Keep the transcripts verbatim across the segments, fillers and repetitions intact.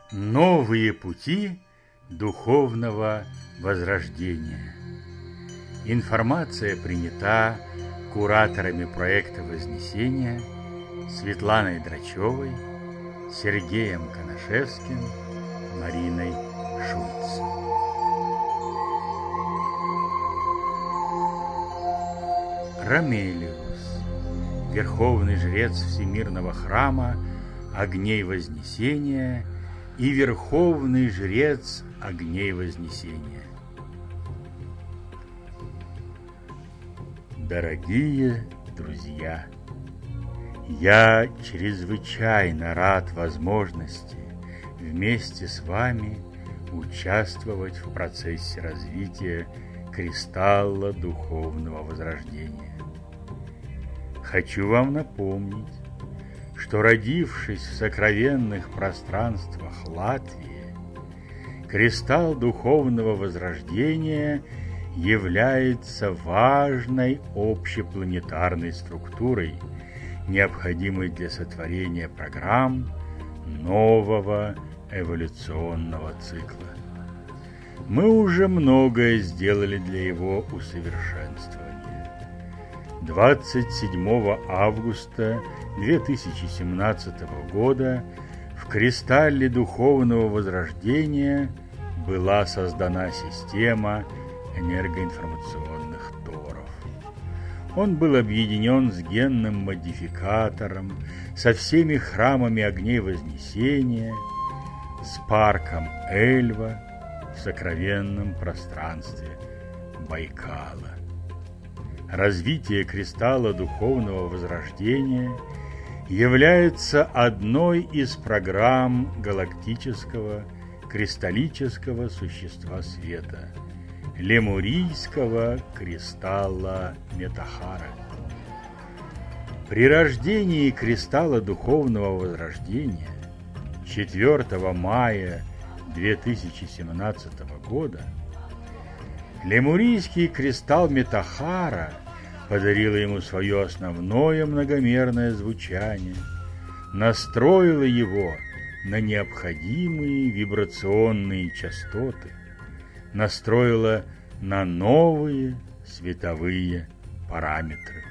Новые пути духовного возрождения. Информация принята кураторами проекта Вознесения Светланой Драчевой, Сергеем Коношевским, Мариной Шульц. Ромелиус, верховный жрец Всемирного храма огней Вознесения и верховный жрец огней Вознесения. Дорогие друзья, я чрезвычайно рад возможности вместе с вами участвовать в процессе развития кристалла духовного возрождения. Хочу вам напомнить, что, родившись в сокровенных пространствах Латвии, кристалл духовного возрождения является важной общепланетарной структурой, необходимой для сотворения программ нового эволюционного цикла. Мы уже многое сделали для его усовершенствования. двадцать седьмого августа две тысячи семнадцатого года в кристалле духовного возрождения была создана система энергоинформационных торов. Он был объединен с генным модификатором, со всеми храмами огней Вознесения, с парком Эльва в сокровенном пространстве Байкала. Развитие кристалла духовного возрождения является одной из программ галактического кристаллического существа света, лемурийского кристалла Метахара. При рождении кристалла духовного возрождения четвёртого мая две тысячи семнадцатого года лемурийский кристалл Метахара подарила ему свое основное многомерное звучание, настроила его на необходимые вибрационные частоты, настроила на новые световые параметры.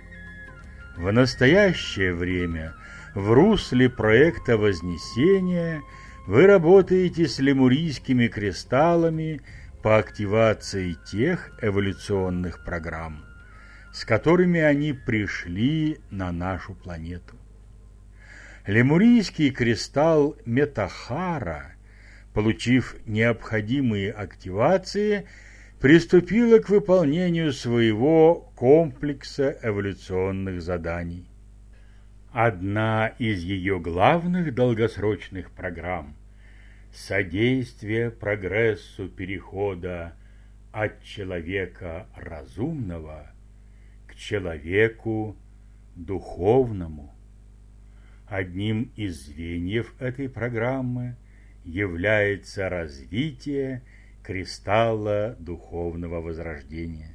В настоящее время в русле проекта Вознесения вы работаете с лемурийскими кристаллами по активации тех эволюционных программ, с которыми они пришли на нашу планету. Лемурийский кристалл Метахара, получив необходимые активации, приступила к выполнению своего комплекса эволюционных заданий. Одна из ее главных долгосрочных программ – содействие прогрессу перехода от человека разумного к человеку духовному. Одним из звеньев этой программы является развитие кристалла духовного возрождения.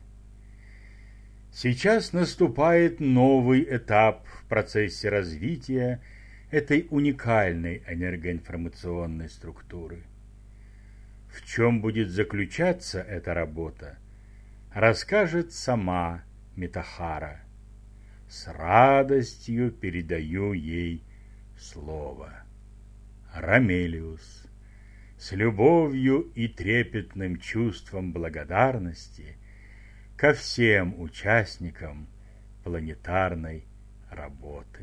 Сейчас наступает новый этап в процессе развития этой уникальной энергоинформационной структуры. В чем будет заключаться эта работа, расскажет сама Метахара. С радостью передаю ей слово. Ромелиус, с любовью и трепетным чувством благодарности ко всем участникам планетарной работы.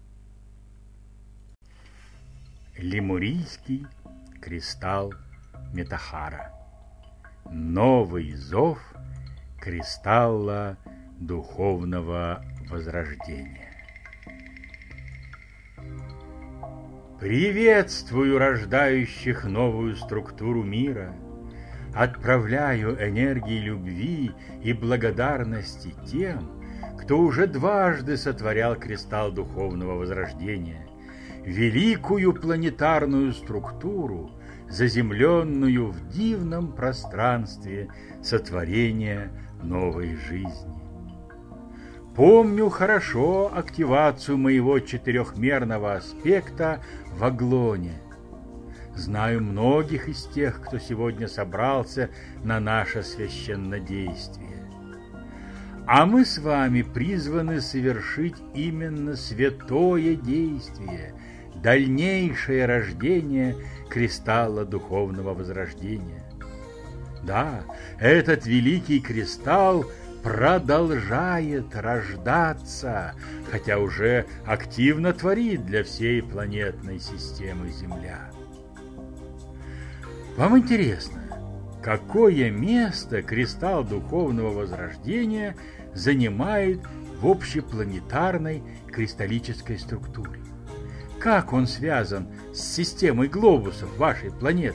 Лемурийский кристалл Метахара. Новый зов кристалла духовного возрождения. Приветствую рождающих новую структуру мира, отправляю энергии любви и благодарности тем, кто уже дважды сотворял кристалл духовного возрождения, великую планетарную структуру, заземленную в дивном пространстве сотворения новой жизни. Помню хорошо активацию моего четырехмерного аспекта в Аглоне. знаю многих из тех, кто сегодня собрался на наше священнодействие. А мы с вами призваны совершить именно святое действие, дальнейшее рождение кристалла духовного возрождения. Да, этот великий кристалл продолжает рождаться, хотя уже активно творит для всей планетной системы Земля. Вам интересно, какое место кристалл духовного возрождения занимает в общепланетарной кристаллической структуре? Как он связан с системой глобусов вашей планеты?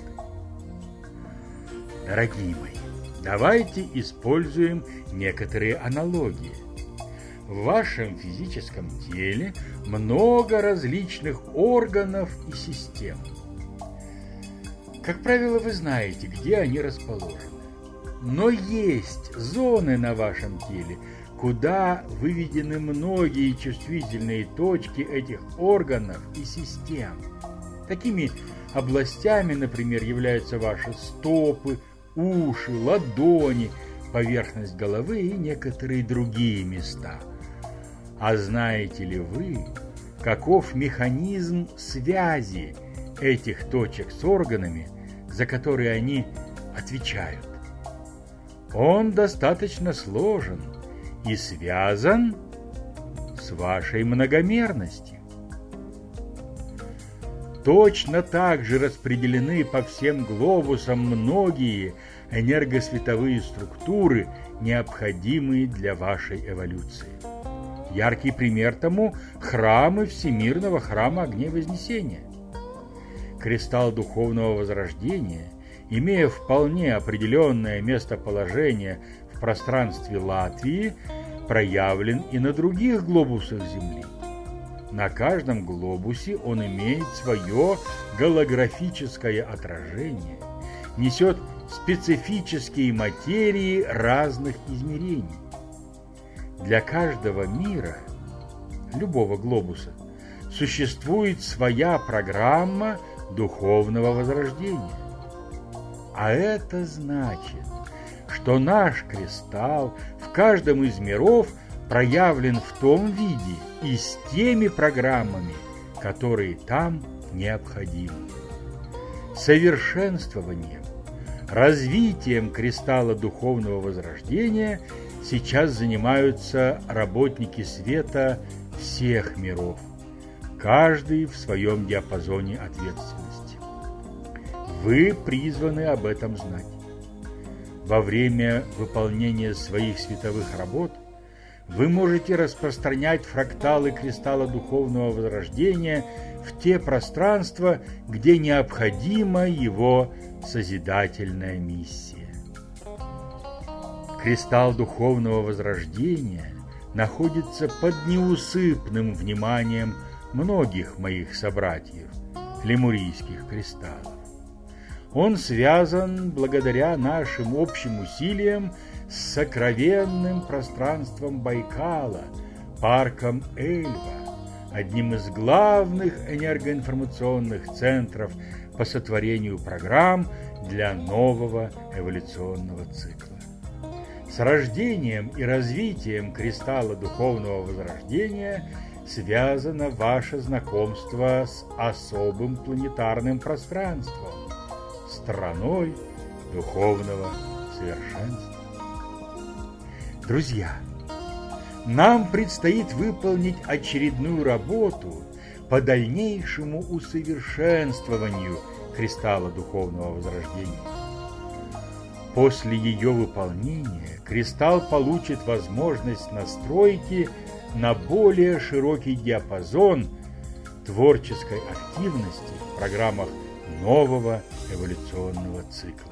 Дорогие мои, давайте используем некоторые аналогии. В вашем физическом теле много различных органов и систем. Как правило, вы знаете, где они расположены. Но есть зоны на вашем теле, куда выведены многие чувствительные точки этих органов и систем. Такими областями, например, являются ваши стопы, уши, ладони, поверхность головы и некоторые другие места. А знаете ли вы, каков механизм связи этих точек с органами, за которые они отвечают? Он достаточно сложен и связан с вашей многомерностью. Точно так же распределены по всем глобусам многие энергосветовые структуры, необходимые для вашей эволюции. Яркий пример тому – храмы Всемирного храма Огней Вознесения. Кристалл духовного возрождения, имея вполне определенное местоположение в пространстве Латвии, проявлен и на других глобусах Земли. На каждом глобусе он имеет свое голографическое отражение, несет специфические материи разных измерений. Для каждого мира, любого глобуса, существует своя программа духовного возрождения. А это значит, что наш кристалл в каждом из миров проявлен в том виде и с теми программами, которые там необходимы. Совершенствованием, развитием кристалла духовного возрождения сейчас занимаются работники света всех миров, каждый в своем диапазоне ответственности. Вы призваны об этом знать. Во время выполнения своих световых работ вы можете распространять фракталы кристалла духовного возрождения в те пространства, где необходима его созидательная миссия. Кристалл духовного возрождения находится под неусыпным вниманием многих моих собратьев, лемурийских кристаллов. Он связан благодаря нашим общим усилиям с сокровенным пространством Байкала, парком Эльва, одним из главных энергоинформационных центров по сотворению программ для нового эволюционного цикла. С рождением и развитием кристалла духовного возрождения связано ваше знакомство с особым планетарным пространством, страной духовного совершенства. Друзья, нам предстоит выполнить очередную работу по дальнейшему усовершенствованию кристалла духовного возрождения. После ее выполнения кристалл получит возможность настройки на более широкий диапазон творческой активности в программах нового эволюционного цикла.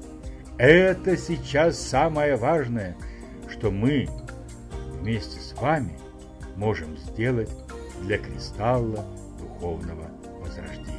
Это сейчас самое важное, что мы вместе с вами можем сделать для кристалла духовного возрождения.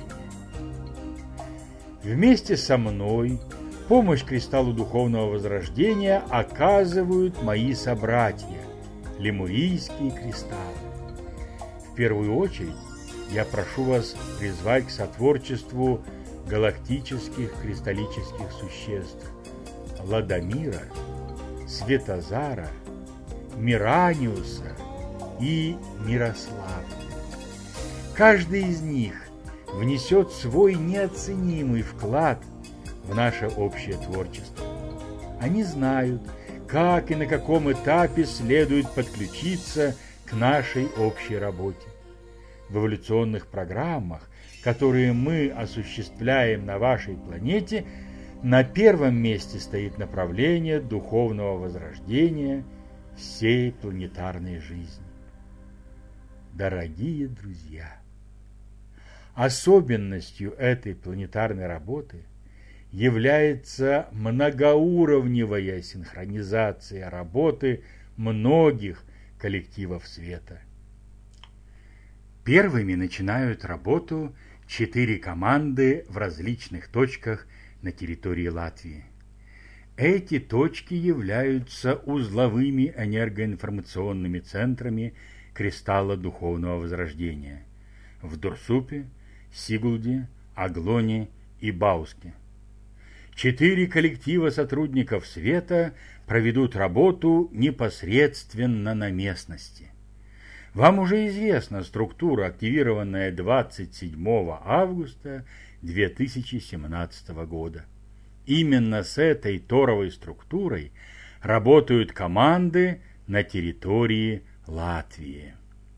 Вместе со мной помощь кристаллу духовного возрождения оказывают мои собратья, лемурийские кристаллы. В первую очередь я прошу вас призвать к сотворчеству галактических кристаллических существ Ладомира, Светозара, Мираниуса и Мирослава. Каждый из них внесет свой неоценимый вклад в наше общее творчество. Они знают, как и на каком этапе следует подключиться к нашей общей работе. В эволюционных программах, которые мы осуществляем на вашей планете, на первом месте стоит направление духовного возрождения всей планетарной жизни. Дорогие друзья, особенностью этой планетарной работы является многоуровневая синхронизация работы многих коллективов света. Первыми начинают работу четыре команды в различных точках на территории Латвии. Эти точки являются узловыми энергоинформационными центрами кристалла духовного возрождения в Дурсупе, Сигулде, Аглоне и Бауске. Четыре коллектива сотрудников света проведут работу непосредственно на местности. Вам уже известна структура, активированная двадцать седьмого августа две тысячи семнадцатого года. Именно с этой торовой структурой работают команды на территории Латвии.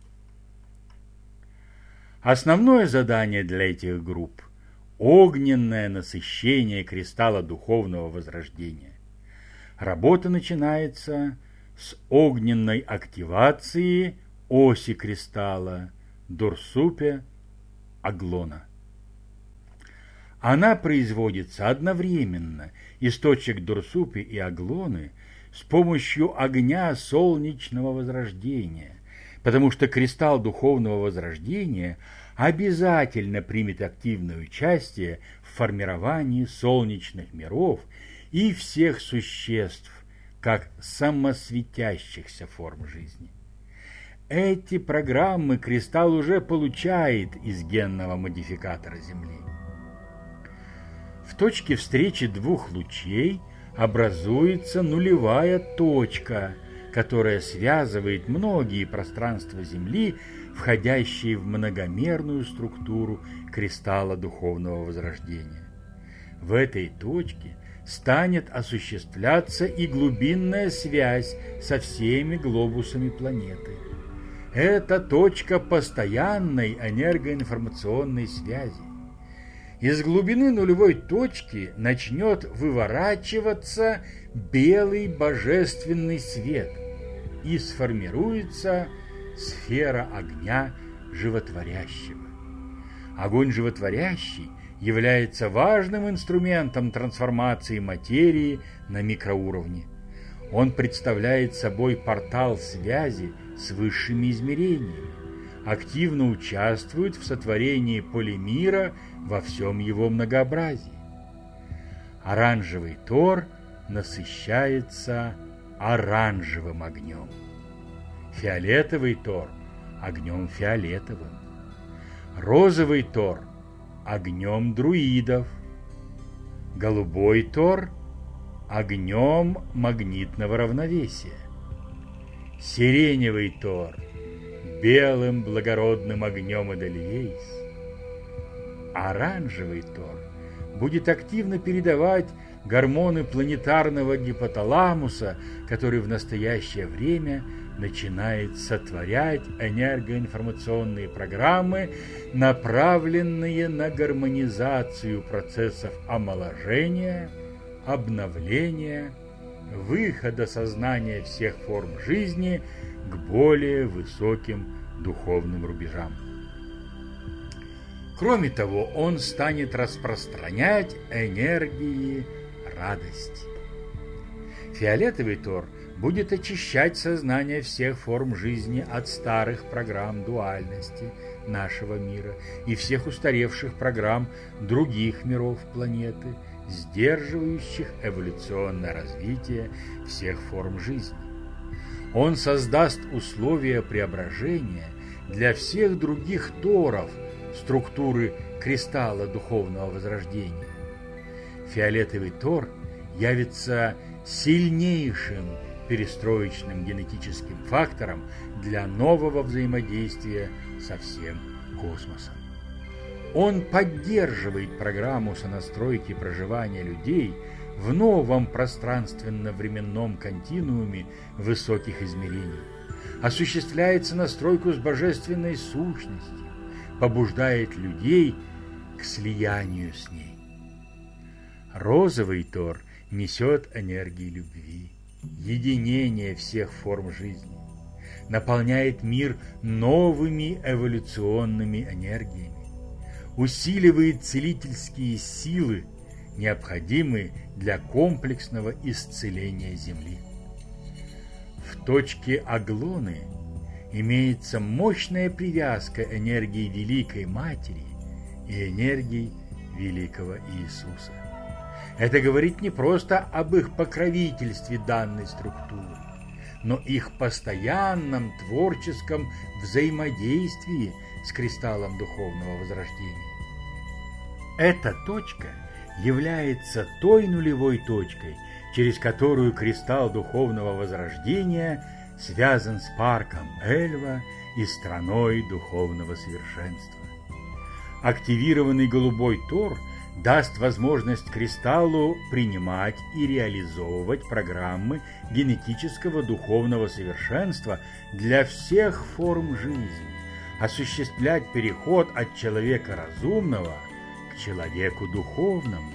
Основное задание для этих групп – огненное насыщение кристалла духовного возрождения. Работа начинается с огненной активации оси кристалла Дурсупе Аглона. Она производится одновременно из точек Дурсупе и Аглоны с помощью огня солнечного возрождения, потому что кристалл духовного возрождения обязательно примет активное участие в формировании солнечных миров и всех существ, как самосветящихся форм жизни. Эти программы кристалл уже получает из генного модификатора Земли. В точке встречи двух лучей образуется нулевая точка, которая связывает многие пространства Земли, входящие в многомерную структуру кристалла духовного возрождения. В этой точке станет осуществляться и глубинная связь со всеми глобусами планеты. Это точка постоянной энергоинформационной связи. Из глубины нулевой точки начнет выворачиваться белый божественный свет и сформируется сфера огня животворящего. Огонь животворящий является важным инструментом трансформации материи на микроуровне. Он представляет собой портал связи с высшими измерениями, активно участвует в сотворении полимира во всем его многообразии. Оранжевый Тор насыщается оранжевым огнем. Фиолетовый Тор – огнем фиолетовым. Розовый Тор – огнем друидов. Голубой Тор – огнем магнитного равновесия. Сиреневый Тор – белым благородным огнем Эдельвейс. Оранжевый Тор будет активно передавать гормоны планетарного гипоталамуса, который в настоящее время начинает сотворять энергоинформационные программы, направленные на гармонизацию процессов омоложения, обновления, выхода сознания всех форм жизни к более высоким духовным рубежам. Кроме того, он станет распространять энергии радости. Фиолетовый Тор будет очищать сознание всех форм жизни от старых программ дуальности нашего мира и всех устаревших программ других миров планеты, сдерживающих эволюционное развитие всех форм жизни. Он создаст условия преображения для всех других торов структуры кристалла духовного возрождения. Фиолетовый Тор явится сильнейшим перестроечным генетическим фактором для нового взаимодействия со всем космосом. Он поддерживает программу сонастройки проживания людей в новом пространственно-временном континууме высоких измерений, осуществляет сонастройку с божественной сущностью, побуждает людей к слиянию с ней. Розовый Тор несет энергии любви, единение всех форм жизни, наполняет мир новыми эволюционными энергиями, усиливает целительские силы, необходимые для комплексного исцеления Земли. В точке Аглоны имеется мощная привязка энергии Великой Матери и энергии Великого Иисуса. Это говорит не просто об их покровительстве данной структуры, но их постоянном творческом взаимодействии с кристаллом духовного возрождения. Эта точка является той нулевой точкой, через которую кристалл духовного возрождения связан с парком Эльва и страной духовного совершенства. Активированный голубой Тор даст возможность кристаллу принимать и реализовывать программы генетического духовного совершенства для всех форм жизни, осуществлять переход от человека разумного к человеку духовному.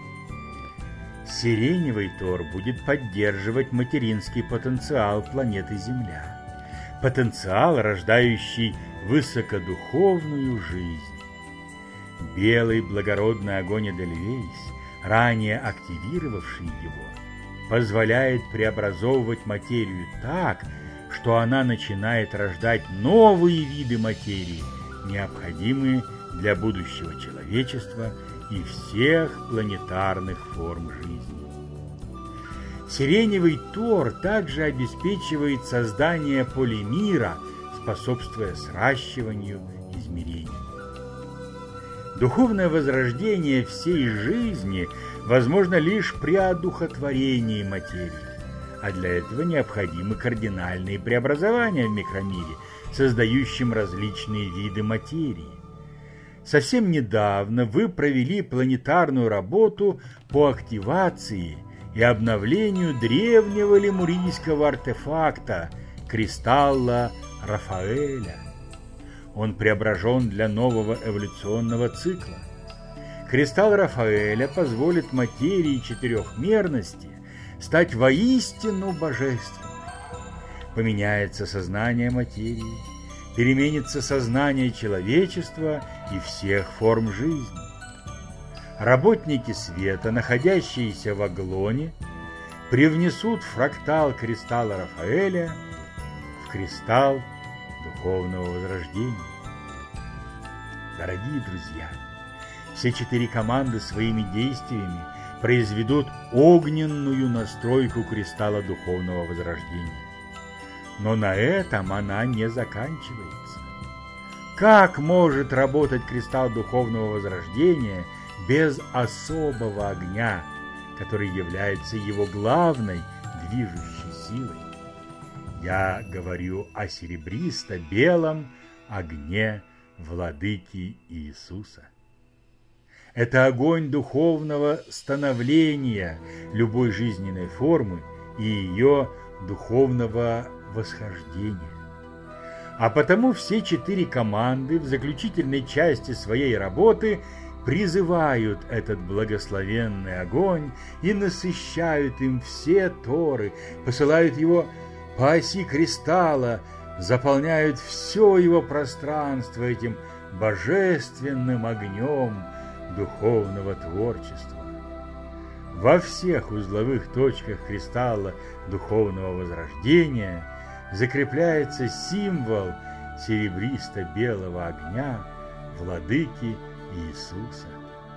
Сиреневый Тор будет поддерживать материнский потенциал планеты Земля, потенциал, рождающий высокодуховную жизнь. Белый благородный огонь Эдельвейс, ранее активировавший его, позволяет преобразовывать материю так, что она начинает рождать новые виды материи, необходимые для будущего человечества и всех планетарных форм жизни. Сиреневый Тор также обеспечивает создание полимира, способствуя сращиванию измерений. Духовное возрождение всей жизни возможно лишь при одухотворении материи, а для этого необходимы кардинальные преобразования в микромире, создающем различные виды материи. Совсем недавно вы провели планетарную работу по активации и обновлению древнего лемурийского артефакта кристалла Рафаэля. Он преображен для нового эволюционного цикла. Кристалл Рафаэля позволит материи четырехмерности стать воистину божественной. Поменяется сознание материи, переменится сознание человечества и всех форм жизни. Работники света, находящиеся в Аглоне, привнесут фрактал кристалла Рафаэля в кристалл духовного возрождения. Дорогие друзья, все четыре команды своими действиями произведут огненную настройку кристалла духовного возрождения. Но на этом она не заканчивается. Как может работать кристалл духовного возрождения без особого огня, который является его главной движущей силой? Я говорю о серебристо-белом огне Владыки Иисуса. Это огонь духовного становления любой жизненной формы и ее духовного восхождения. А потому все четыре команды в заключительной части своей работы призывают этот благословенный огонь и насыщают им все торы, посылают его по оси кристалла, заполняют все его пространство этим божественным огнем духовного творчества. Во всех узловых точках кристалла духовного возрождения закрепляется символ серебристо-белого огня Владыки Иисуса.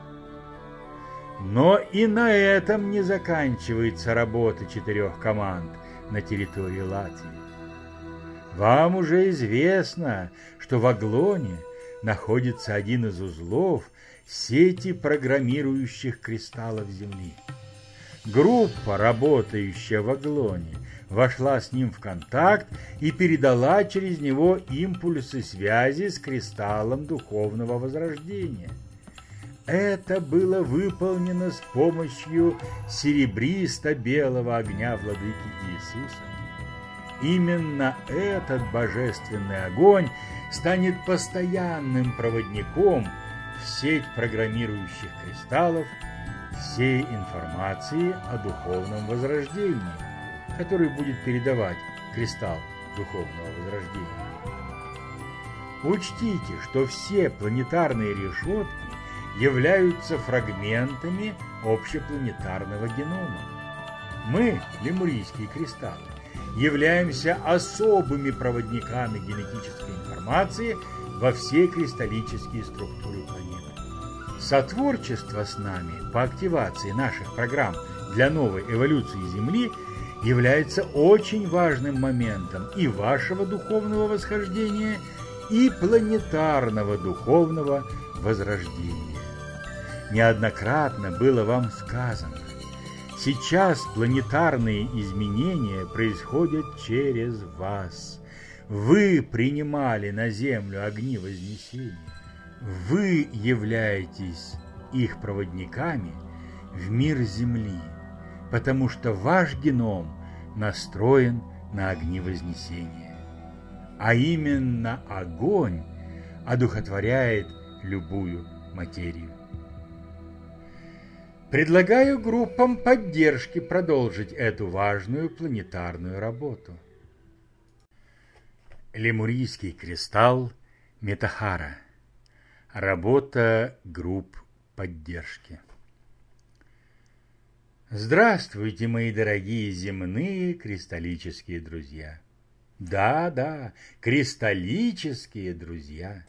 Но и на этом не заканчивается работа четырех команд на территории Латвии. Вам уже известно, что в Аглоне находится один из узлов сети программирующих кристаллов Земли. Группа, работающая в Аглоне, вошла с ним в контакт и передала через него импульсы связи с кристаллом духовного возрождения. Это было выполнено с помощью серебристо-белого огня владыки Иисуса. Именно этот божественный огонь станет постоянным проводником в сеть программирующих кристаллов всей информации о духовном возрождении, который будет передавать кристалл духовного возрождения. Учтите, что все планетарные решетки являются фрагментами общепланетарного генома. Мы, лемурийские кристаллы, являемся особыми проводниками генетической информации во все кристаллические структуры планеты. Сотворчество с нами по активации наших программ для новой эволюции Земли является очень важным моментом и вашего духовного восхождения, и планетарного духовного возрождения. Неоднократно было вам сказано, сейчас планетарные изменения происходят через вас. Вы принимали на Землю огни Вознесения. Вы являетесь их проводниками в мир Земли, потому что ваш геном настроен на огни Вознесения. А именно огонь одухотворяет любую материю. Предлагаю группам поддержки продолжить эту важную планетарную работу. Лемурийский кристалл Метахара. Работа групп поддержки. Здравствуйте, мои дорогие земные кристаллические друзья. Да, да, кристаллические друзья.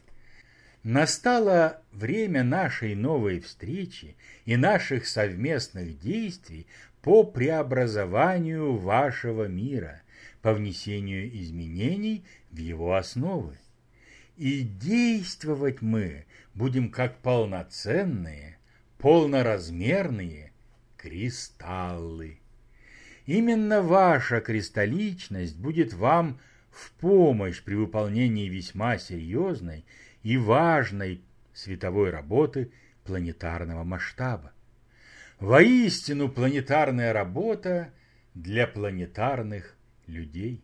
Настало время нашей новой встречи и наших совместных действий по преобразованию вашего мира, по внесению изменений в его основы. И действовать мы будем как полноценные, полноразмерные кристаллы. Именно ваша кристалличность будет вам в помощь при выполнении весьма серьезной и важной световой работы планетарного масштаба. Воистину планетарная работа для планетарных людей.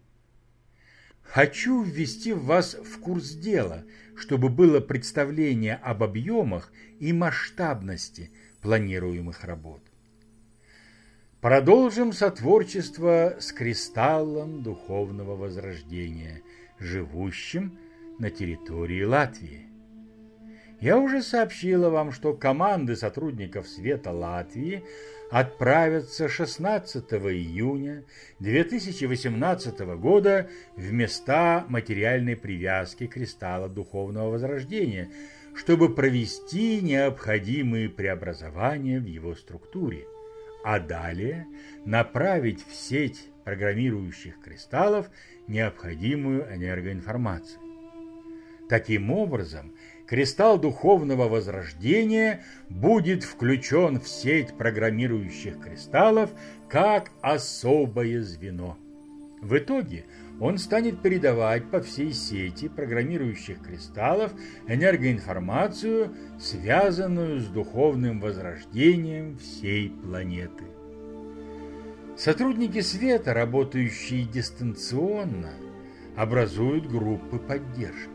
Хочу ввести вас в курс дела, чтобы было представление об объемах и масштабности планируемых работ. Продолжим сотворчество с кристаллом духовного возрождения, живущим на территории Латвии. Я уже сообщила вам, что команды сотрудников Света Латвии отправятся шестнадцатого июня две тысячи восемнадцатого года в места материальной привязки кристалла духовного возрождения, чтобы провести необходимые преобразования в его структуре, а далее направить в сеть программирующих кристаллов необходимую энергоинформацию. Таким образом, кристалл духовного возрождения будет включен в сеть программирующих кристаллов как особое звено. В итоге он станет передавать по всей сети программирующих кристаллов энергоинформацию, связанную с духовным возрождением всей планеты. Сотрудники света, работающие дистанционно, образуют группы поддержки.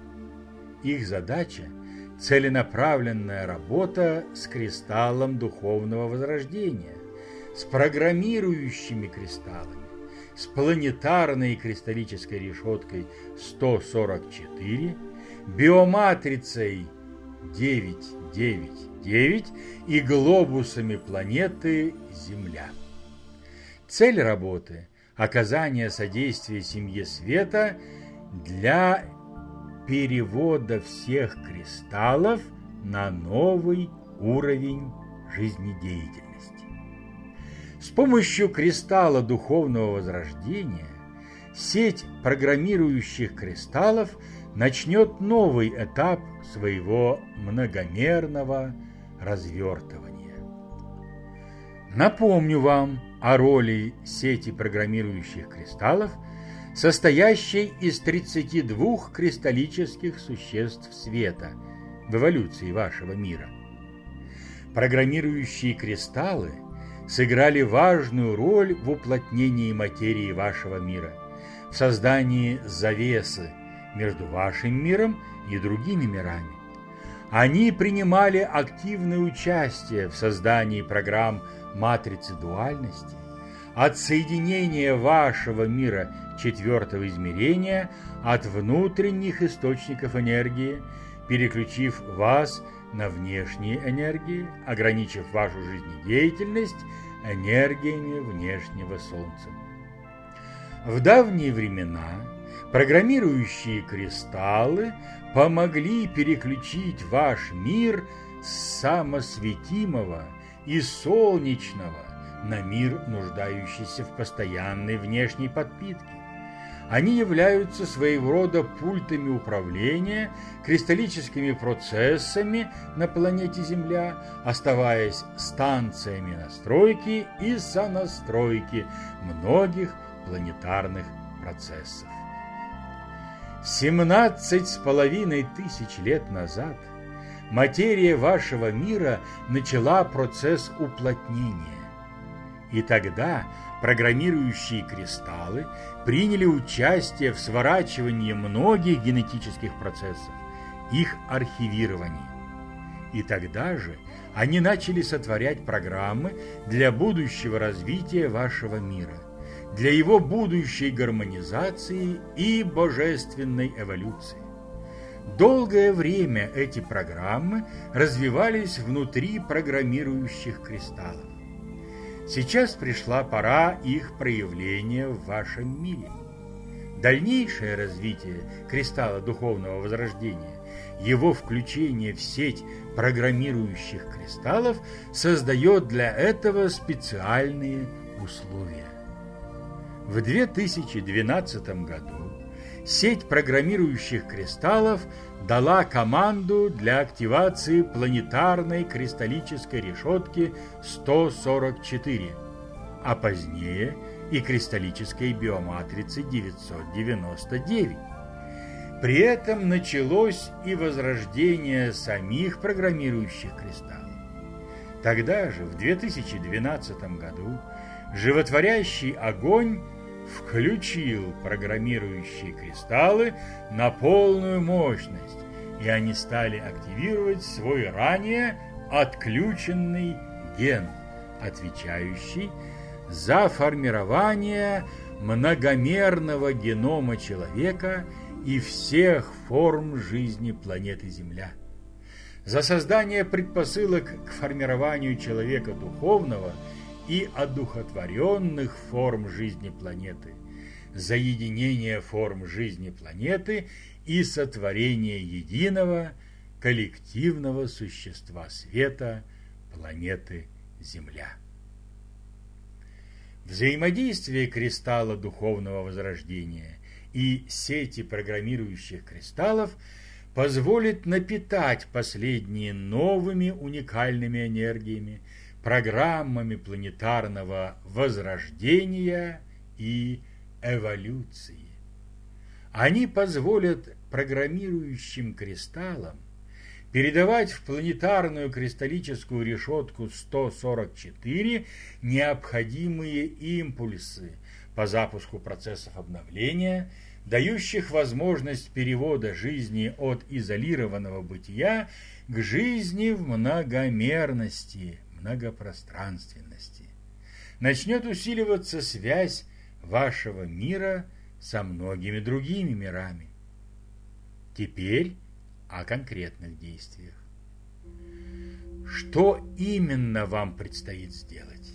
Их задача – целенаправленная работа с кристаллом духовного возрождения, с программирующими кристаллами, с планетарной кристаллической решеткой сто сорок четыре, биоматрицей девятьсот девяносто девять и глобусами планеты Земля. Цель работы – оказание содействия семье света для перевода всех кристаллов на новый уровень жизнедеятельности. С помощью кристалла духовного возрождения сеть программирующих кристаллов начнет новый этап своего многомерного развертывания. Напомню вам о роли сети программирующих кристаллов, состоящей из тридцати двух кристаллических существ света в эволюции вашего мира. Программирующие кристаллы сыграли важную роль в уплотнении материи вашего мира, в создании завесы между вашим миром и другими мирами. Они принимали активное участие в создании программ матрицы дуальности, от соединения вашего мира четвертого измерения от внутренних источников энергии, переключив вас на внешние энергии, ограничив вашу жизнедеятельность энергиями внешнего Солнца. В давние времена программирующие кристаллы помогли переключить ваш мир с самосветимого и солнечного на мир, нуждающийся в постоянной внешней подпитке. Они являются своего рода пультами управления кристаллическими процессами на планете Земля, оставаясь станциями настройки и сонастройки многих планетарных процессов. семнадцать с половиной тысяч лет назад материя вашего мира начала процесс уплотнения. И тогда программирующие кристаллы приняли участие в сворачивании многих генетических процессов, их архивировании. И тогда же они начали сотворять программы для будущего развития вашего мира, для его будущей гармонизации и божественной эволюции. Долгое время эти программы развивались внутри программирующих кристаллов. Сейчас пришла пора их проявления в вашем мире. Дальнейшее развитие кристалла духовного возрождения, его включение в сеть программирующих кристаллов создает для этого специальные условия. В две тысячи двенадцатом году сеть программирующих кристаллов дала команду для активации планетарной кристаллической решетки сто сорок четыре, а позднее и кристаллической биоматрицы девятьсот девяносто девять. При этом началось и возрождение самих программирующих кристаллов. Тогда же, в две тысячи двенадцатом году, животворящий огонь включил программирующие кристаллы на полную мощность, и они стали активировать свой ранее отключенный ген, отвечающий за формирование многомерного генома человека и всех форм жизни планеты Земля, за создание предпосылок к формированию человека духовного и одухотворенных форм жизни планеты, за единение форм жизни планеты и сотворение единого коллективного существа света планеты Земля. Взаимодействие кристалла духовного возрождения и сети программирующих кристаллов позволит напитать последние новыми уникальными энергиями, программами планетарного возрождения и эволюции. Они позволят программирующим кристаллам передавать в планетарную кристаллическую решетку сто сорок четыре необходимые импульсы по запуску процессов обновления, дающих возможность перевода жизни от изолированного бытия к жизни в многомерности, многопространственности. Начнет усиливаться связь вашего мира со многими другими мирами. Теперь о конкретных действиях. Что именно вам предстоит сделать?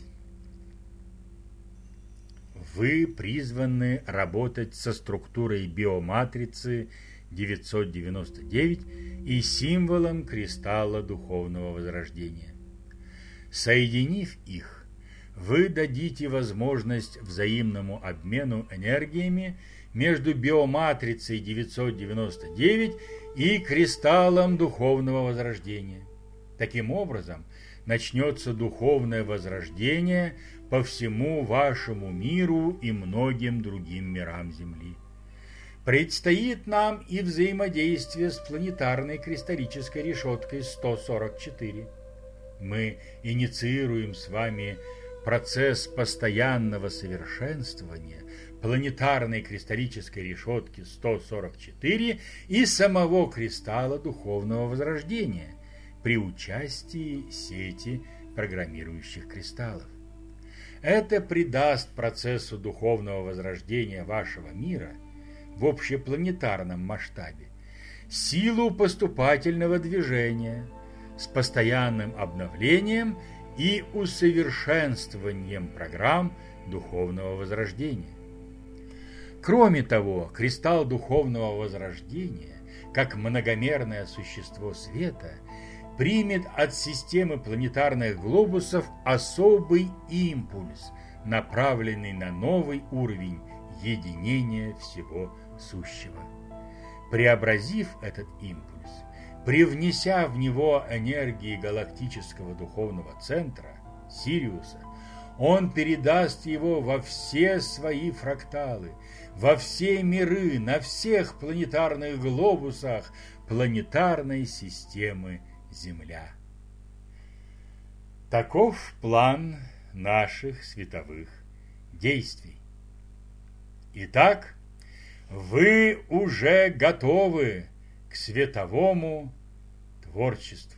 Вы призваны работать со структурой биоматрицы девятьсот девяносто девять и символом кристалла духовного возрождения. Соединив их, вы дадите возможность взаимному обмену энергиями между биоматрицей девятьсот девяносто девять и кристаллом духовного возрождения. Таким образом, начнется духовное возрождение по всему вашему миру и многим другим мирам Земли. Предстоит нам и взаимодействие с планетарной кристаллической решеткой сто сорок четыре. Мы инициируем с вами процесс постоянного совершенствования планетарной кристаллической решетки сто сорок четыре и самого кристалла духовного возрождения при участии сети программирующих кристаллов. Это придаст процессу духовного возрождения вашего мира в общепланетарном масштабе силу поступательного движения с постоянным обновлением и усовершенствованием программ духовного возрождения. Кроме того, кристалл духовного возрождения, как многомерное существо света, примет от системы планетарных глобусов особый импульс, направленный на новый уровень единения всего сущего. Преобразив этот импульс, привнеся в него энергии галактического духовного центра, Сириуса, он передаст его во все свои фракталы, во все миры, на всех планетарных глобусах планетарной системы Земля. Таков план наших световых действий. Итак, вы уже готовы к световому творчеству.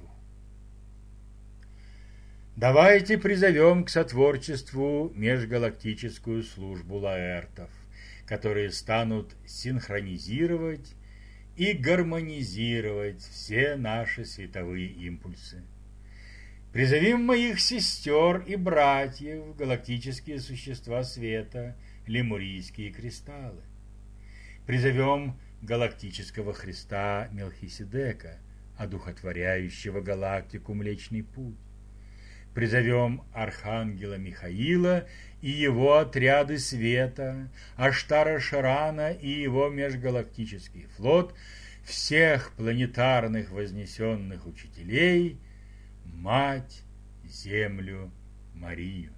Давайте призовем к сотворчеству межгалактическую службу лаэртов, которые станут синхронизировать и гармонизировать все наши световые импульсы. Призовем моих сестер и братьев, галактические существа света, лемурийские кристаллы. Призовем галактического Христа Мелхиседека, одухотворяющего галактику Млечный Путь. Призовем архангела Михаила и его отряды света, Аштара Шарана и его межгалактический флот, всех планетарных вознесенных учителей, Мать Землю Марию.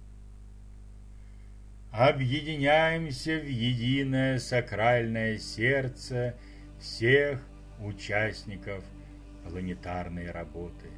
Объединяемся в единое сакральное сердце всех участников планетарной работы.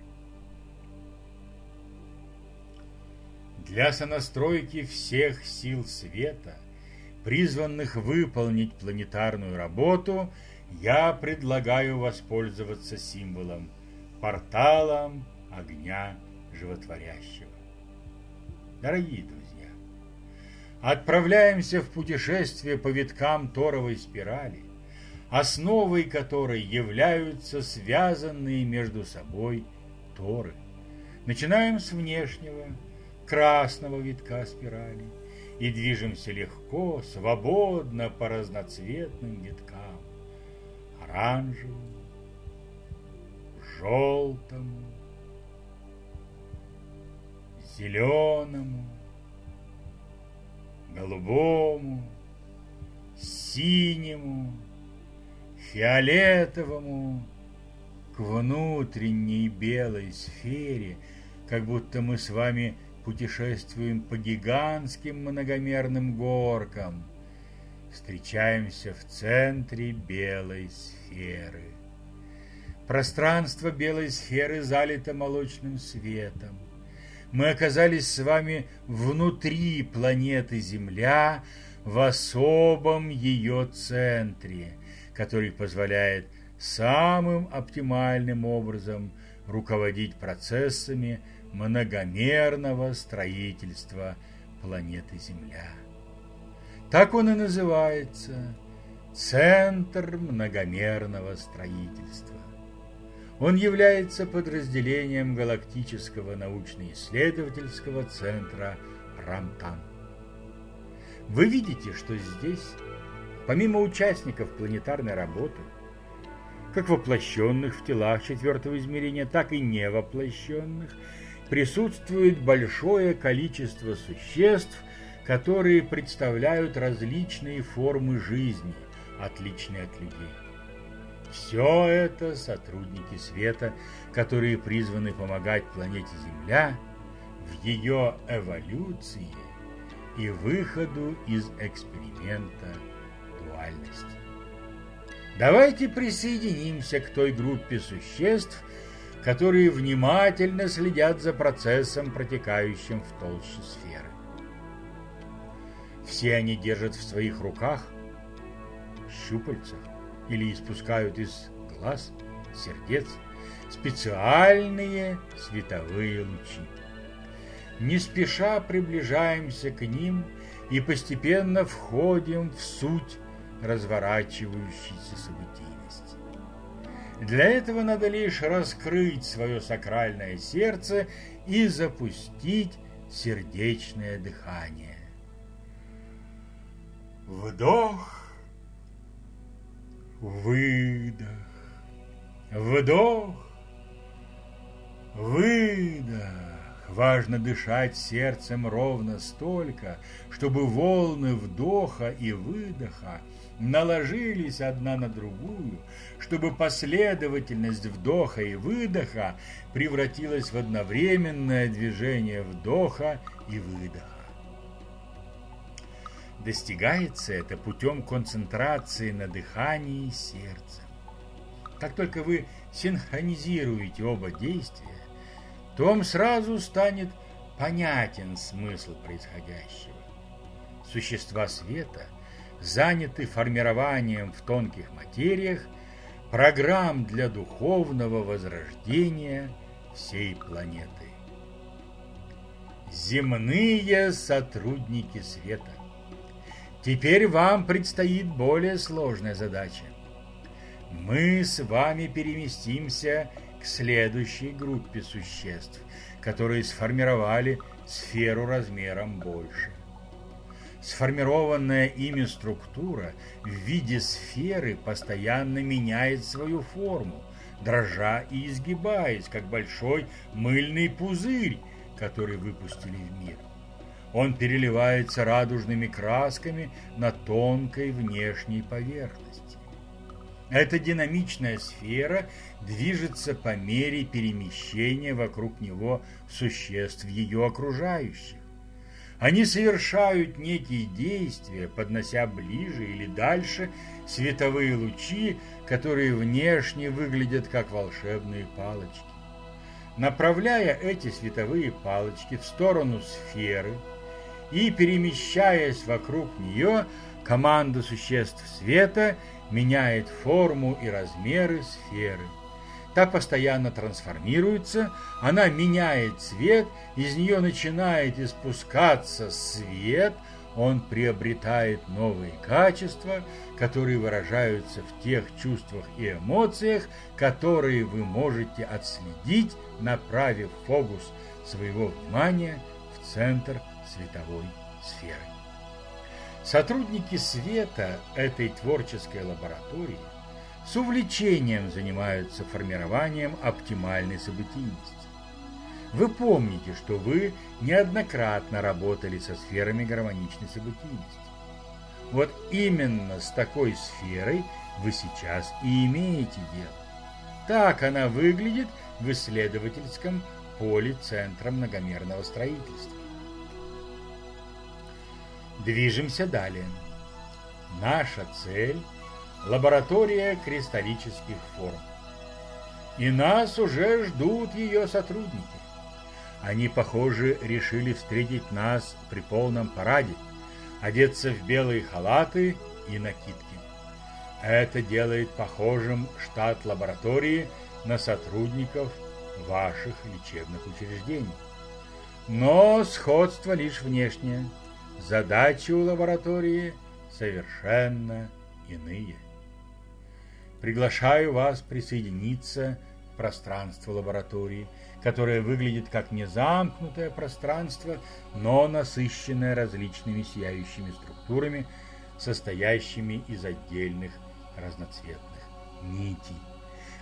Для сонастройки всех сил света, призванных выполнить планетарную работу, я предлагаю воспользоваться символом, порталом огня животворящего. Дорогие друзья, отправляемся в путешествие по виткам Торовой спирали, основой которой являются связанные между собой Торы. Начинаем с внешнего, красного витка спирали и движемся легко, свободно по разноцветным виткам: оранжевому, желтому, зеленому, голубому, синему, фиолетовому, к внутренней белой сфере, как будто мы с вами путешествуем по гигантским многомерным горкам, встречаемся в центре белой сферы. Пространство белой сферы залито молочным светом. Мы оказались с вами внутри планеты Земля, в особом ее центре, который позволяет самым оптимальным образом руководить процессами многомерного строительства планеты Земля. Так он и называется – Центр многомерного строительства. Он является подразделением галактического научно-исследовательского центра Рамтан. Вы видите, что здесь, помимо участников планетарной работы, как воплощенных в телах четвертого измерения, так и невоплощенных, присутствует большое количество существ, которые представляют различные формы жизни, отличные от людей. Все это сотрудники света, которые призваны помогать планете Земля в ее эволюции и выходу из эксперимента дуальности. Давайте присоединимся к той группе существ, которые внимательно следят за процессом, протекающим в толще сферы. Все они держат в своих руках, щупальцах или испускают из глаз, сердец специальные световые лучи. Не спеша приближаемся к ним и постепенно входим в суть разворачивающейся событийности. Для этого надо лишь раскрыть свое сакральное сердце и запустить сердечное дыхание. Вдох, выдох, вдох, выдох. Важно дышать сердцем ровно столько, чтобы волны вдоха и выдоха наложились одна на другую, чтобы последовательность вдоха и выдоха превратилась в одновременное движение вдоха и выдоха. Достигается это путем концентрации на дыхании сердца. Как только вы синхронизируете оба действия, то вам сразу станет понятен смысл происходящего. Существа света заняты формированием в тонких материях программ для духовного возрождения всей планеты. Земные сотрудники света. Теперь вам предстоит более сложная задача. Мы с вами переместимся к следующей группе существ, которые сформировали сферу размером больше. Сформированная ими структура в виде сферы постоянно меняет свою форму, дрожа и изгибаясь, как большой мыльный пузырь, который выпустили в мир. Он переливается радужными красками на тонкой внешней поверхности. Эта динамичная сфера движется по мере перемещения вокруг него существ ее окружающих. Они совершают некие действия, поднося ближе или дальше световые лучи, которые внешне выглядят как волшебные палочки. Направляя эти световые палочки в сторону сферы и перемещаясь вокруг нее, команда существ света меняет форму и размеры сферы. Та постоянно трансформируется, она меняет цвет, из нее начинает испускаться свет, он приобретает новые качества, которые выражаются в тех чувствах и эмоциях, которые вы можете отследить, направив фокус своего внимания в центр световой сферы. Сотрудники света этой творческой лаборатории с увлечением занимаются формированием оптимальной событийности. Вы помните, что вы неоднократно работали со сферами гармоничной событийности. Вот именно с такой сферой вы сейчас и имеете дело. Так она выглядит в исследовательском поле Центра многомерного строительства. Движемся далее. Наша цель – лаборатория кристаллических форм. И нас уже ждут ее сотрудники. Они, похоже, решили встретить нас при полном параде, одеться в белые халаты и накидки. Это делает похожим штат лаборатории на сотрудников ваших лечебных учреждений. Но сходство лишь внешнее. Задачи у лаборатории совершенно иные. Приглашаю вас присоединиться к пространству лаборатории, которое выглядит как не замкнутое пространство, но насыщенное различными сияющими структурами, состоящими из отдельных разноцветных нитей.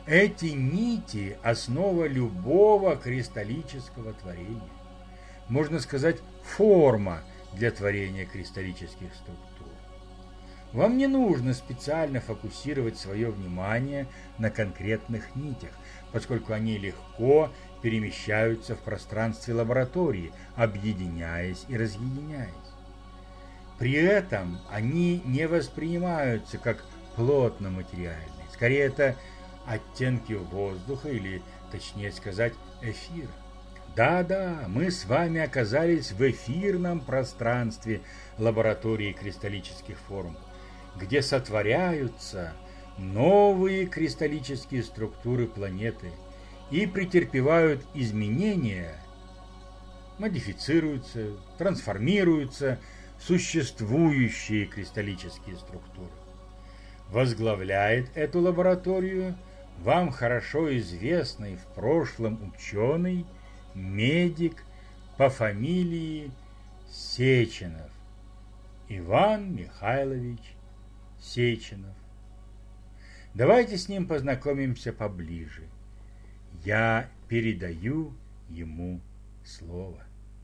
Эти нити – основа любого кристаллического творения. Можно сказать, форма для творения кристаллических структур. Вам не нужно специально фокусировать свое внимание на конкретных нитях, поскольку они легко перемещаются в пространстве лаборатории, объединяясь и разъединяясь. При этом они не воспринимаются как плотно-материальные. Скорее, это оттенки воздуха или, точнее сказать, эфир. Да-да, мы с вами оказались в эфирном пространстве лаборатории кристаллических форм, где сотворяются новые кристаллические структуры планеты и претерпевают изменения, модифицируются, трансформируются существующие кристаллические структуры. Возглавляет эту лабораторию вам хорошо известный в прошлом ученый, медик по фамилии Сеченов, Иван Михайлович Сеченов. Давайте с ним познакомимся поближе. Я передаю ему слово.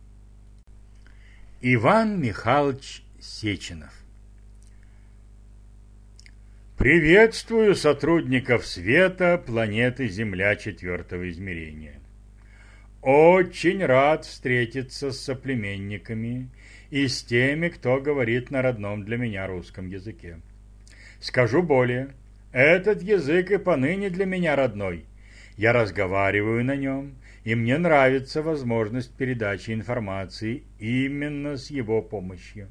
Иван Михайлович Сеченов. Приветствую сотрудников света планеты Земля четвертого измерения. Очень рад встретиться с соплеменниками и с теми, кто говорит на родном для меня русском языке. Скажу более, этот язык и поныне для меня родной. Я разговариваю на нем, и мне нравится возможность передачи информации именно с его помощью.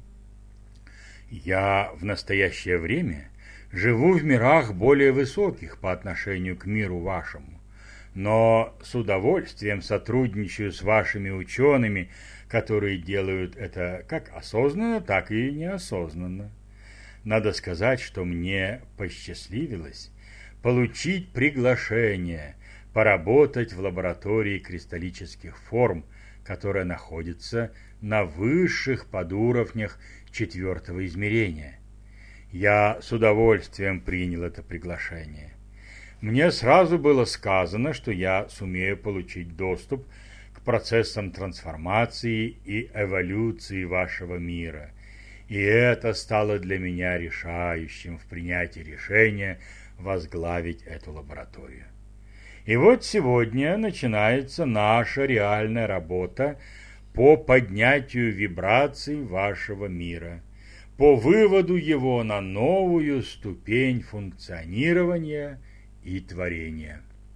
Я в настоящее время живу в мирах более высоких по отношению к миру вашему, но с удовольствием сотрудничаю с вашими учеными, которые делают это как осознанно, так и неосознанно. Надо сказать, что мне посчастливилось получить приглашение поработать в лаборатории кристаллических форм, которая находится на высших подуровнях четвертого измерения. Я с удовольствием принял это приглашение. Мне сразу было сказано, что я сумею получить доступ к процессам трансформации и эволюции вашего мира, и это стало для меня решающим в принятии решения возглавить эту лабораторию. И вот сегодня начинается наша реальная работа по поднятию вибраций вашего мира, по выводу его на новую ступень функционирования и творения.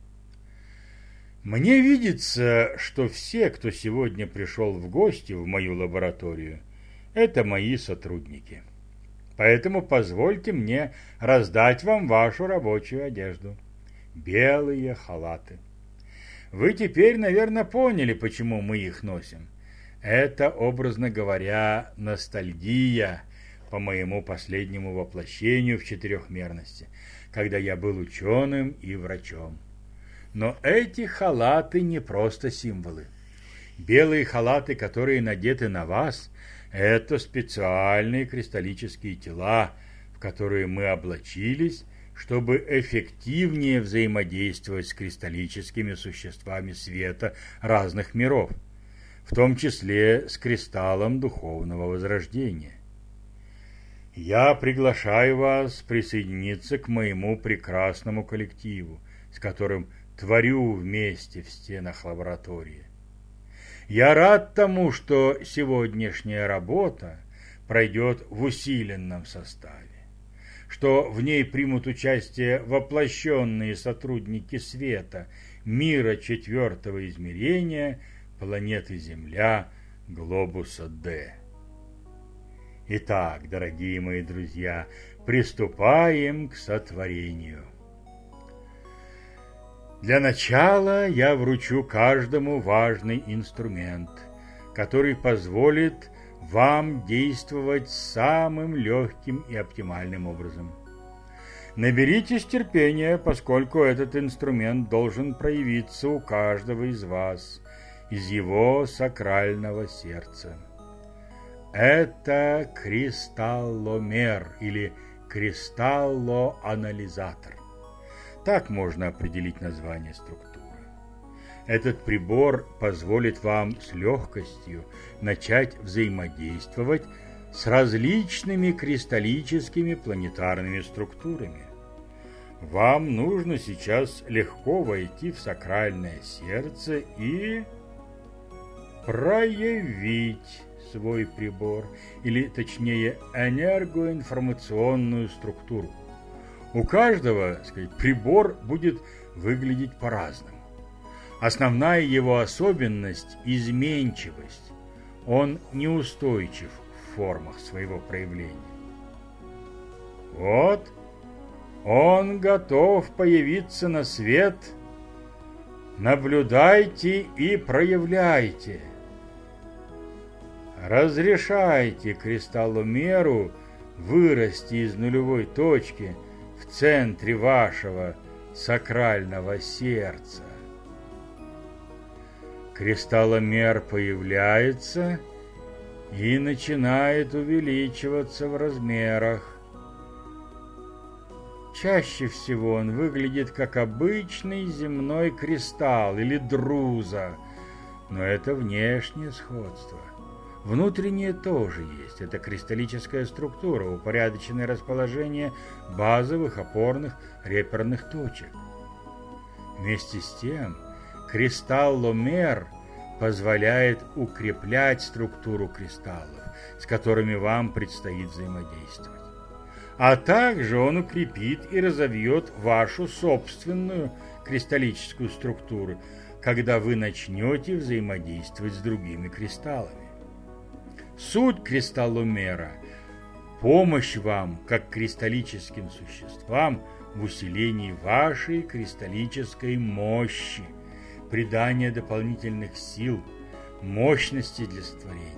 Мне видится, что все, кто сегодня пришел в гости в мою лабораторию, это мои сотрудники. Поэтому позвольте мне раздать вам вашу рабочую одежду. Белые халаты. Вы теперь, наверное, поняли, почему мы их носим. Это, образно говоря, ностальгия по моему последнему воплощению в четырехмерности, когда я был ученым и врачом. Но эти халаты не просто символы. Белые халаты, которые надеты на вас, это специальные кристаллические тела, в которые мы облачились, чтобы эффективнее взаимодействовать с кристаллическими существами света разных миров, в том числе с кристаллом духовного возрождения. Я приглашаю вас присоединиться к моему прекрасному коллективу, с которым творю вместе в стенах лаборатории. Я рад тому, что сегодняшняя работа пройдет в усиленном составе, что в ней примут участие воплощенные сотрудники света, мира четвертого измерения, планеты Земля, глобуса Д. Итак, дорогие мои друзья, приступаем к сотворению. Для начала я вручу каждому важный инструмент, который позволит вам действовать самым легким и оптимальным образом. Наберитесь терпения, поскольку этот инструмент должен проявиться у каждого из вас, из его сакрального сердца. Это кристалломер или кристаллоанализатор. Так можно определить название структуры. Этот прибор позволит вам с легкостью начать взаимодействовать с различными кристаллическими планетарными структурами. Вам нужно сейчас легко войти в сакральное сердце и проявить свой прибор, или точнее энергоинформационную структуру. У каждого, так сказать, прибор будет выглядеть по-разному. Основная его особенность – изменчивость. Он неустойчив в формах своего проявления. Вот он готов появиться на свет. Наблюдайте и проявляйте. Разрешайте кристалломеру вырасти из нулевой точки в центре вашего сакрального сердца. Кристалломер появляется и начинает увеличиваться в размерах. Чаще всего он выглядит как обычный земной кристалл или друза, но это внешнее сходство. Внутреннее тоже есть. Это кристаллическая структура, упорядоченное расположение базовых, опорных, реперных точек. Вместе с тем, кристалломер позволяет укреплять структуру кристаллов, с которыми вам предстоит взаимодействовать. А также он укрепит и разовьет вашу собственную кристаллическую структуру, когда вы начнете взаимодействовать с другими кристаллами. Суть кристалломера – помощь вам, как кристаллическим существам, в усилении вашей кристаллической мощи, придание дополнительных сил, мощности для сотворения.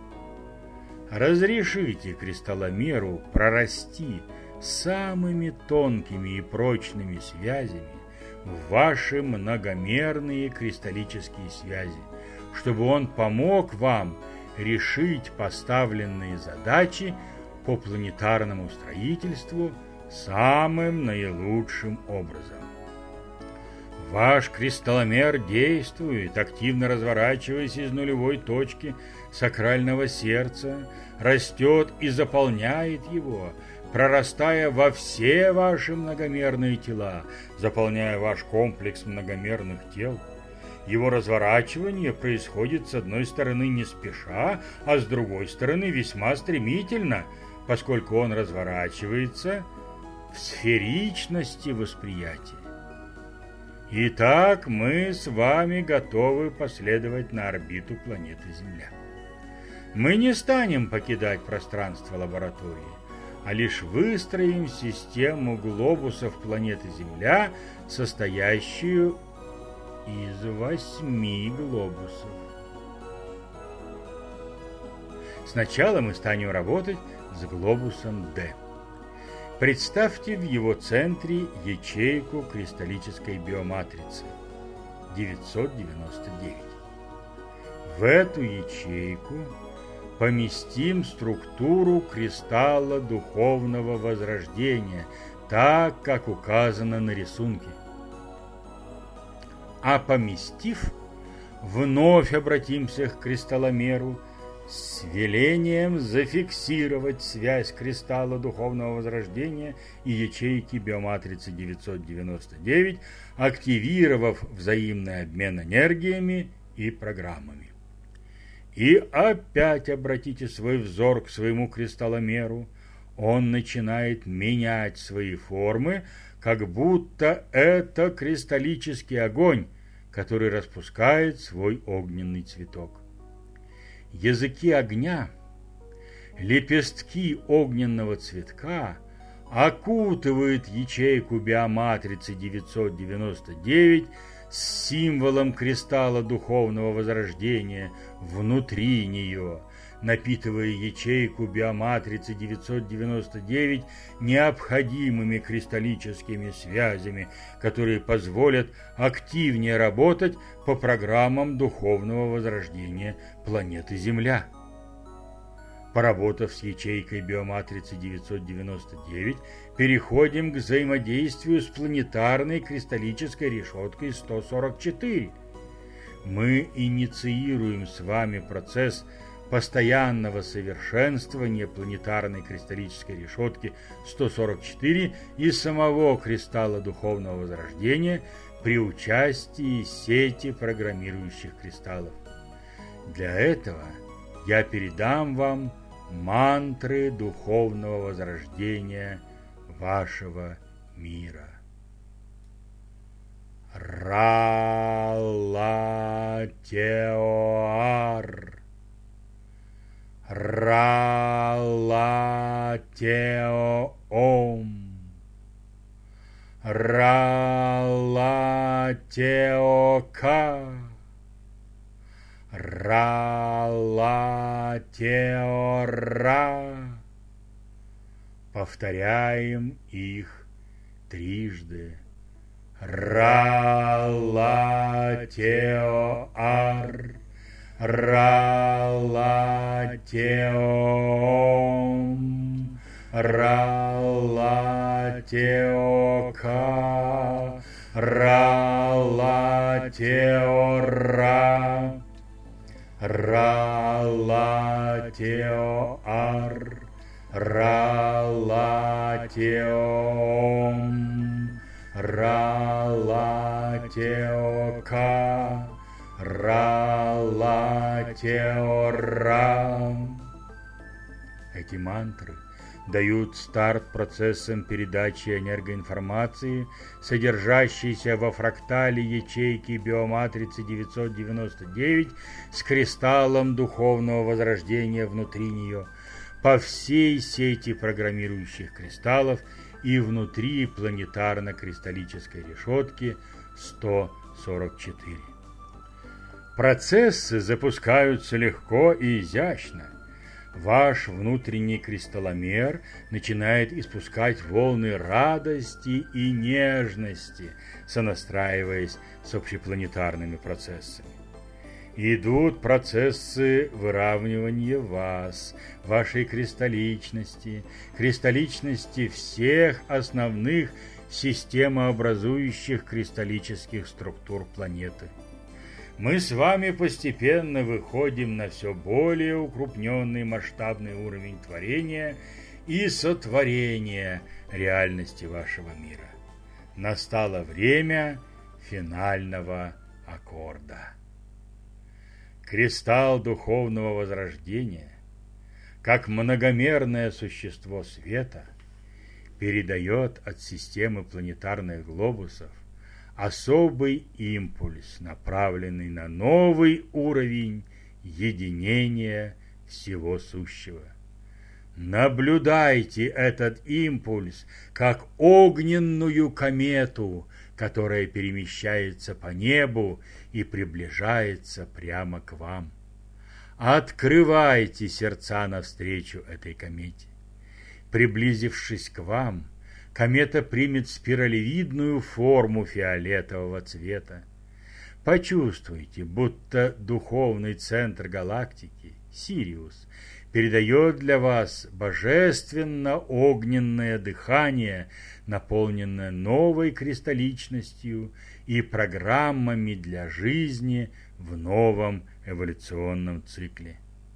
Разрешите кристалломеру прорасти самыми тонкими и прочными связями в ваши многомерные кристаллические связи, чтобы он помог вам решить поставленные задачи по планетарному строительству самым наилучшим образом. Ваш кристалломер действует, активно разворачиваясь из нулевой точки сакрального сердца, растет и заполняет его, прорастая во все ваши многомерные тела, заполняя ваш комплекс многомерных тел. Его разворачивание происходит с одной стороны не спеша, а с другой стороны весьма стремительно, поскольку он разворачивается в сферичности восприятия. Итак, мы с вами готовы последовать на орбиту планеты Земля. Мы не станем покидать пространство лаборатории, а лишь выстроим систему глобусов планеты Земля, состоящую из восьми глобусов. Сначала мы станем работать с глобусом D. Представьте в его центре ячейку кристаллической биоматрицы девятьсот девяносто девять. В эту ячейку поместим структуру кристалла духовного возрождения, так, как указано на рисунке. А поместив, вновь обратимся к кристалломеру с велением зафиксировать связь кристалла духовного возрождения и ячейки биоматрицы девятьсот девяносто девять, активировав взаимный обмен энергиями и программами. И опять обратите свой взор к своему кристалломеру. Он начинает менять свои формы, как будто это кристаллический огонь, который распускает свой огненный цветок. Языки огня, лепестки огненного цветка окутывают ячейку биоматрицы девятьсот девяносто девять с символом кристалла духовного возрождения внутри нее, напитывая ячейку биоматрицы девятьсот девяносто девять необходимыми кристаллическими связями, которые позволят активнее работать по программам духовного возрождения планеты Земля. Поработав с ячейкой биоматрицы девятьсот девяносто девять, переходим к взаимодействию с планетарной кристаллической решеткой сто сорок четыре. Мы инициируем с вами процесс постоянного совершенствования планетарной кристаллической решетки сто сорок четыре и самого кристалла духовного возрождения при участии сети программирующих кристаллов. Для этого я передам вам мантры духовного возрождения вашего мира. Ра-ла-тео-ар. Ра-ла-тео-ом. Ра-ла-тео-ка. Ра-ла-тео-ра. Повторяем их трижды. Ра-ла-тео-ар. Ра-ла-тео-ом. Ра-ла-тео-ка. Ра-ла-тео-ра. Ра-ла-тео-ар. Ра-ла-тео-ом. Ра-ла-тео-ка. Ра-ла-тео-ра. Эти мантры дают старт процессам передачи энергоинформации, содержащейся во фрактале ячейки биоматрицы девятьсот девяносто девять с кристаллом духовного возрождения внутри нее, по всей сети программирующих кристаллов и внутри планетарно-кристаллической решетки сто сорок четыре. Процессы запускаются легко и изящно. Ваш внутренний кристалломер начинает испускать волны радости и нежности, сонастраиваясь с общепланетарными процессами. Идут процессы выравнивания вас, вашей кристалличности, кристалличности всех основных системообразующих кристаллических структур планеты. Мы с вами постепенно выходим на все более укрупненный масштабный уровень творения и сотворения реальности вашего мира. Настало время финального аккорда. Кристалл духовного возрождения, как многомерное существо света, передает от системы планетарных глобусов особый импульс, направленный на новый уровень единения всего сущего. Наблюдайте этот импульс как огненную комету, которая перемещается по небу и приближается прямо к вам. Открывайте сердца навстречу этой комете. Приблизившись к вам, комета примет спиралевидную форму фиолетового цвета. Почувствуйте, будто духовный центр галактики, Сириус, передает для вас божественно-огненное дыхание, наполненное новой кристалличностью и программами для жизни в новом эволюционном цикле.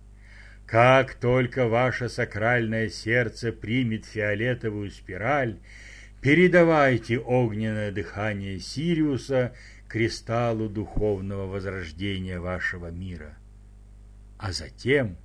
Как только ваше сакральное сердце примет фиолетовую спираль, передавайте огненное дыхание Сириуса кристаллу духовного возрождения вашего мира, а затем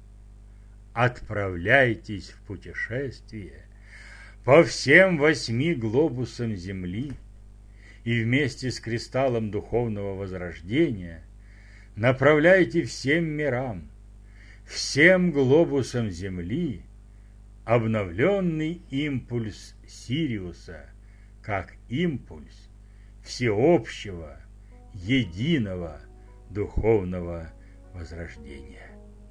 отправляйтесь в путешествие по всем восьми глобусам Земли и вместе с кристаллом духовного возрождения направляйте всем мирам, всем глобусам Земли обновленный импульс Сириуса как импульс всеобщего, единого духовного возрождения.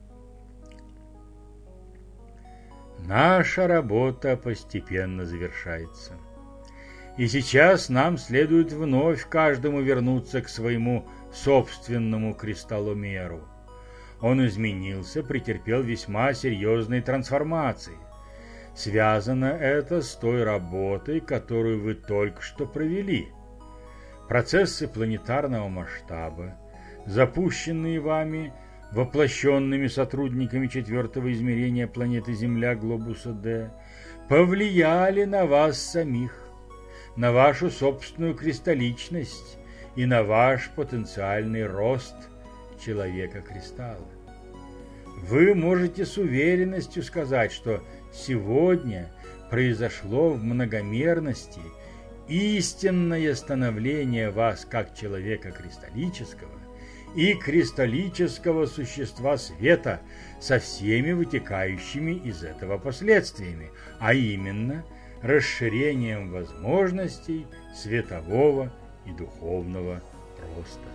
Наша работа постепенно завершается. И сейчас нам следует вновь каждому вернуться к своему собственному кристалломеру. Он изменился, претерпел весьма серьезные трансформации. Связано это с той работой, которую вы только что провели. Процессы планетарного масштаба, запущенные вами воплощенными сотрудниками четвертого измерения планеты Земля глобуса Д, повлияли на вас самих, на вашу собственную кристалличность и на ваш потенциальный рост человека-кристалла. Вы можете с уверенностью сказать, что сегодня произошло в многомерности истинное становление вас как человека кристаллического и кристаллического существа света со всеми вытекающими из этого последствиями, а именно расширением возможностей светового и духовного роста.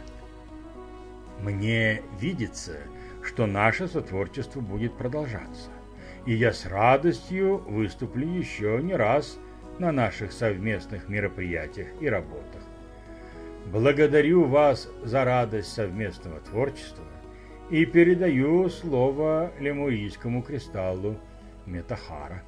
Мне видится, что наше сотворчество будет продолжаться, и я с радостью выступлю еще не раз на наших совместных мероприятиях и работах. Благодарю вас за радость совместного творчества и передаю слово лемурийскому кристаллу Метахара.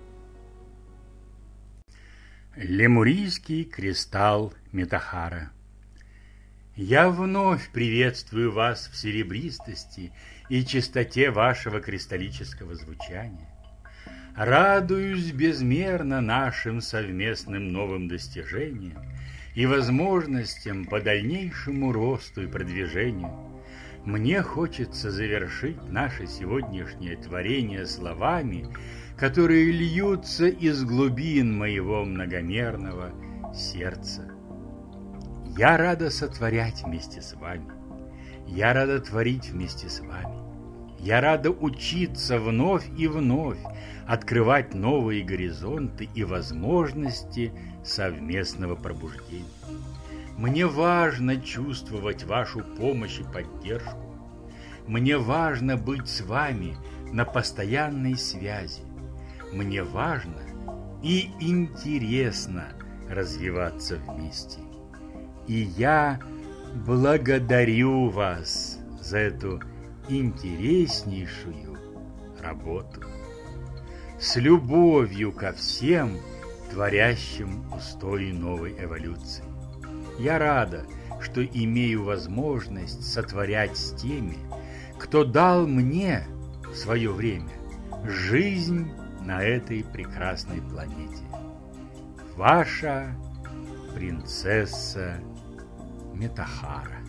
Лемурийский кристалл Метахара. Я вновь приветствую вас в серебристости и чистоте вашего кристаллического звучания. Радуюсь безмерно нашим совместным новым достижениям и возможностям по дальнейшему росту и продвижению. Мне хочется завершить наше сегодняшнее творение словами, которые льются из глубин моего многомерного сердца. Я рада сотворять вместе с вами. Я рада творить вместе с вами. Я рада учиться вновь и вновь, открывать новые горизонты и возможности совместного пробуждения. Мне важно чувствовать вашу помощь и поддержку. Мне важно быть с вами на постоянной связи. Мне важно и интересно развиваться вместе. И я благодарю вас за эту интереснейшую работу. С любовью ко всем, творящим устои новой эволюции. Я рада, что имею возможность сотворять с теми, кто дал мне в свое время жизнь на этой прекрасной планете. Ваша принцесса Метахара.